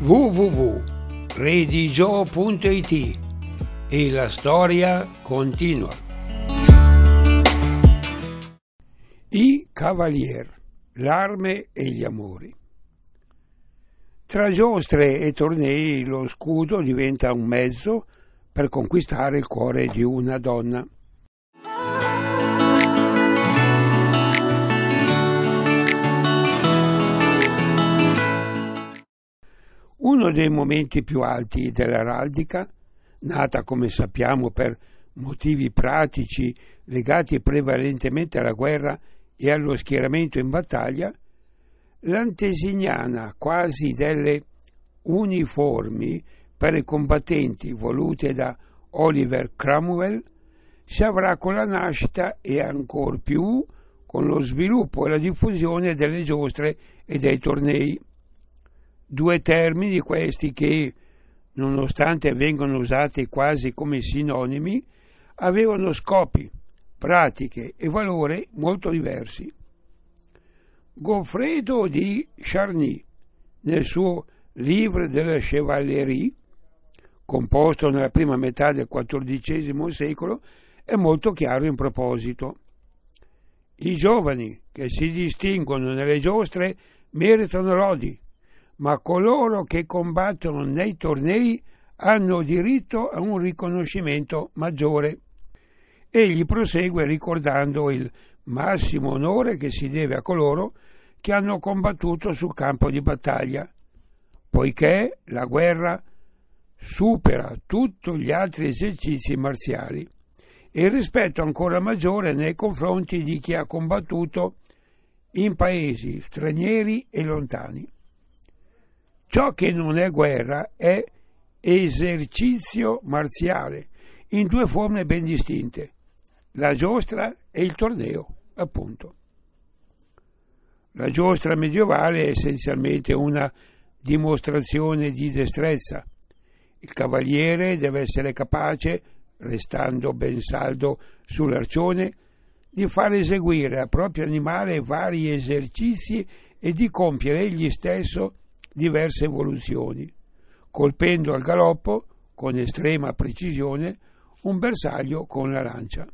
www.redigio.it e la storia continua. I Cavalier, l'arme e gli amori. Tra giostre e tornei lo scudo diventa un mezzo per conquistare il cuore di una donna. Uno dei momenti più alti dell'araldica, nata come sappiamo per motivi pratici legati prevalentemente alla guerra e allo schieramento in battaglia, l'antesignana quasi delle uniformi per i combattenti volute da Oliver Cromwell si avrà con la nascita e ancor più con lo sviluppo e la diffusione delle giostre e dei tornei. Due termini questi che, nonostante vengano usati quasi come sinonimi, avevano scopi, pratiche e valore molto diversi. Goffredo di Charny, nel suo Livre de la Chevalerie, composto nella prima metà del XIV secolo, è molto chiaro in proposito. I giovani che si distinguono nelle giostre meritano lodi, ma coloro che combattono nei tornei hanno diritto a un riconoscimento maggiore. Egli prosegue ricordando il massimo onore che si deve a coloro che hanno combattuto sul campo di battaglia, poiché la guerra supera tutti gli altri esercizi marziali, e il rispetto ancora maggiore nei confronti di chi ha combattuto in paesi stranieri e lontani. Ciò che non è guerra è esercizio marziale, in due forme ben distinte, la giostra e il torneo, appunto. La giostra medievale è essenzialmente una dimostrazione di destrezza. Il cavaliere deve essere capace, restando ben saldo sull'arcione, di far eseguire al proprio animale vari esercizi e di compiere egli stesso diverse evoluzioni, colpendo al galoppo, con estrema precisione, un bersaglio con la lancia.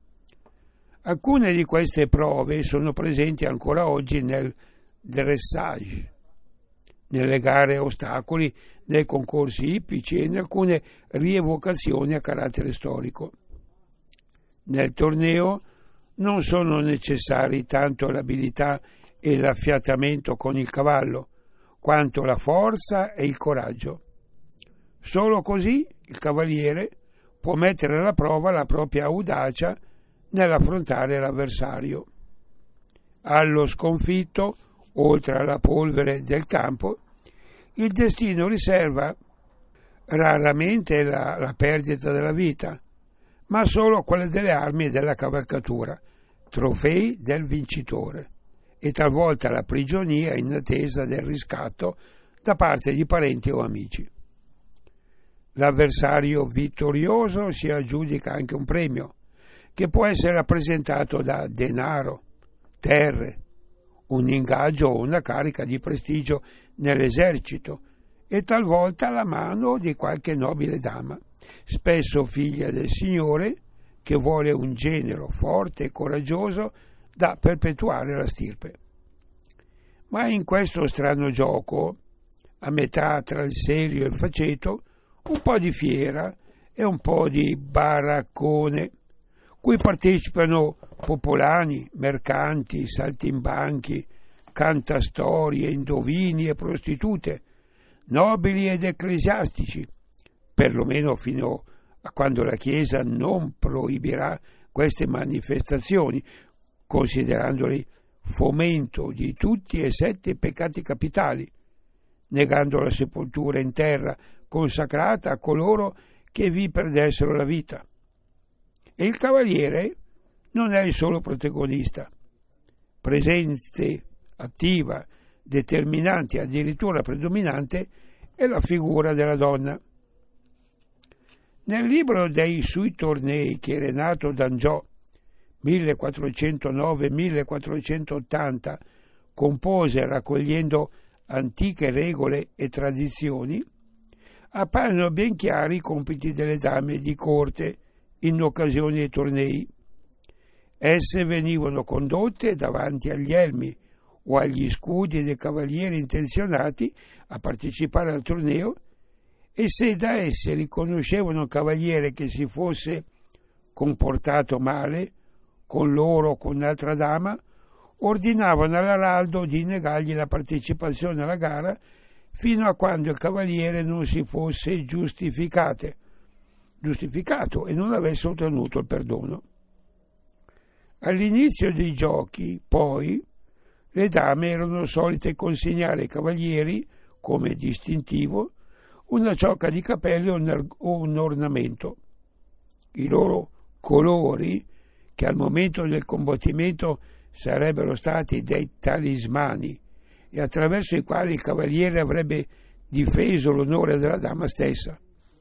Alcune di queste prove sono presenti ancora oggi nel dressage, nelle gare a ostacoli, nei concorsi ippici e in alcune rievocazioni a carattere storico. Nel torneo non sono necessari tanto l'abilità e l'affiatamento con il cavallo, quanto la forza e il coraggio. Solo così il cavaliere può mettere alla prova la propria audacia nell'affrontare l'avversario. Allo sconfitto, oltre alla polvere del campo, il destino riserva raramente la perdita della vita, ma solo quella delle armi e della cavalcatura, trofei del vincitore, e talvolta la prigionia in attesa del riscatto da parte di parenti o amici. L'avversario vittorioso si aggiudica anche un premio, che può essere rappresentato da denaro, terre, un ingaggio o una carica di prestigio nell'esercito e talvolta la mano di qualche nobile dama, spesso figlia del signore, che vuole un genero forte e coraggioso da perpetuare la stirpe. Ma in questo strano gioco, a metà tra il serio e il faceto, un po' di fiera e un po' di baraccone, cui partecipano popolani, mercanti, saltimbanchi, cantastorie, indovini e prostitute, nobili ed ecclesiastici, perlomeno fino a quando la Chiesa non proibirà queste manifestazioni, considerandoli fomento di tutti e 7 peccati capitali, negando la sepoltura in terra consacrata a coloro che vi perdessero la vita. E il cavaliere non è il solo protagonista. Presente, attiva, determinante, addirittura predominante, è la figura della donna. Nel libro dei sui tornei che Renato d'Angiò, 1409-1480, compose raccogliendo antiche regole e tradizioni, appaiono ben chiari i compiti delle dame di corte in occasione dei tornei. Esse venivano condotte davanti agli elmi o agli scudi dei cavalieri intenzionati a partecipare al torneo, e se da esse riconoscevano un cavaliere che si fosse comportato male con loro o con un'altra dama, ordinavano all'araldo di negargli la partecipazione alla gara fino a quando il cavaliere non si fosse giustificato e non avesse ottenuto il perdono. All'inizio dei giochi, poi, le dame erano solite consegnare ai cavalieri, come distintivo, una ciocca di capelli o un ornamento. I loro colori, che al momento del combattimento sarebbero stati dei talismani e attraverso i quali il cavaliere avrebbe difeso l'onore della dama stessa.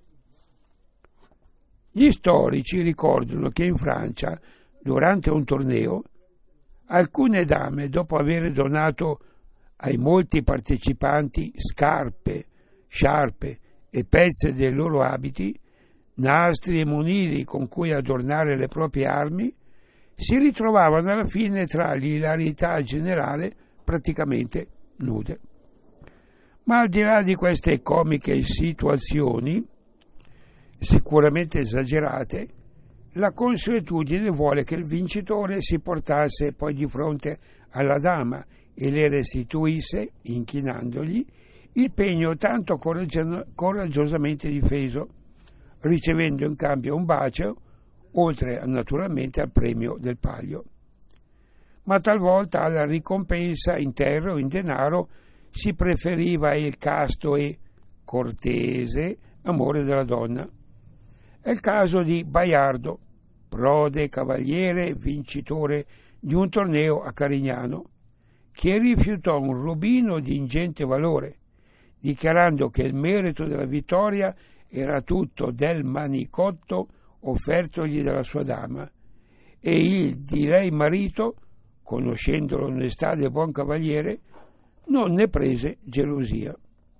Gli storici ricordano che in Francia, durante un torneo, alcune dame, dopo aver donato ai molti partecipanti scarpe, sciarpe e pezzi dei loro abiti, nastri e monili con cui adornare le proprie armi, si ritrovavano alla fine tra l'ilarità generale praticamente nude. Ma al di là di queste comiche situazioni, sicuramente esagerate, la consuetudine vuole che il vincitore si portasse poi di fronte alla dama e le restituisse, inchinandogli, il pegno tanto coraggiosamente difeso, ricevendo in cambio un bacio, oltre naturalmente al premio del palio. Ma talvolta alla ricompensa in terra o in denaro si preferiva il casto e cortese amore della donna. È il caso di Baiardo, prode cavaliere vincitore di un torneo a Carignano, che rifiutò un rubino di ingente valore, dichiarando che il merito della vittoria era tutto del manicotto offertogli dalla sua dama, e il di lei marito, conoscendo l'onestà del buon cavaliere, non ne prese gelosia.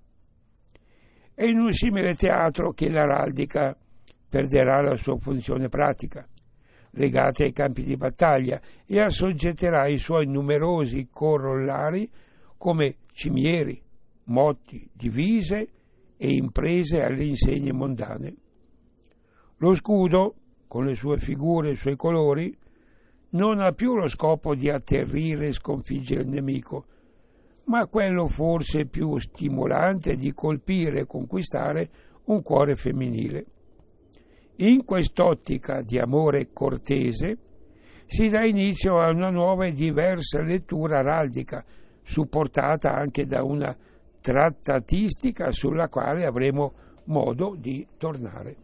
È in un simile teatro che l'araldica perderà la sua funzione pratica, legata ai campi di battaglia, e assoggetterà i suoi numerosi corollari come cimieri, motti, divise e imprese alle insegne mondane. Lo scudo, con le sue figure e i suoi colori, non ha più lo scopo di atterrire e sconfiggere il nemico, ma quello forse più stimolante di colpire e conquistare un cuore femminile. In quest'ottica di amore cortese si dà inizio a una nuova e diversa lettura araldica, supportata anche da una trattatistica sulla quale avremo modo di tornare.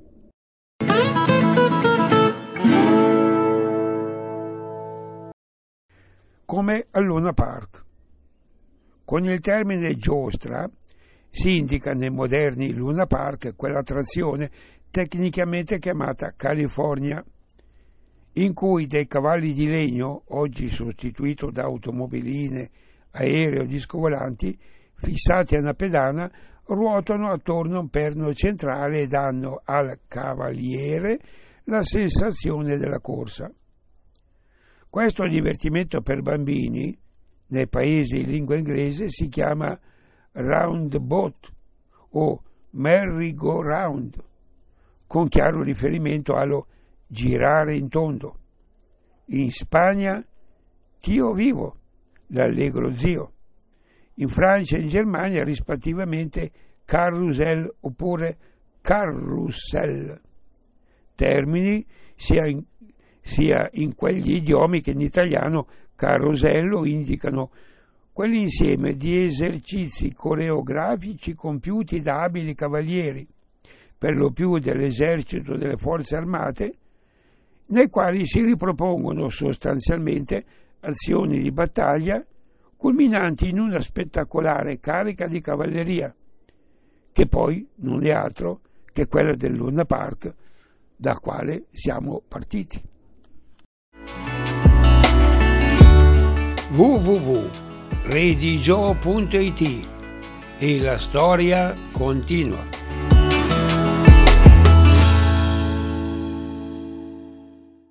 Come al Luna Park. Con il termine giostra si indica nei moderni Luna Park quell'attrazione tecnicamente chiamata California, in cui dei cavalli di legno, oggi sostituito da automobiline, aerei o discovolanti, fissati a una pedana, ruotano attorno a un perno centrale e danno al cavaliere la sensazione della corsa. Questo divertimento per bambini, nei paesi in lingua inglese, si chiama roundabout o merry-go-round, con chiaro riferimento allo girare in tondo. In Spagna, Tio Vivo, l'allegro zio. In Francia e in Germania rispettivamente carousel oppure carrousel, termini sia in quegli idiomi che in italiano carosello indicano quell'insieme di esercizi coreografici compiuti da abili cavalieri, per lo più dell'esercito delle forze armate, nei quali si ripropongono sostanzialmente azioni di battaglia culminanti in una spettacolare carica di cavalleria, che poi non è altro che quella del Luna Park, da quale siamo partiti. www redigio.it e la storia continua.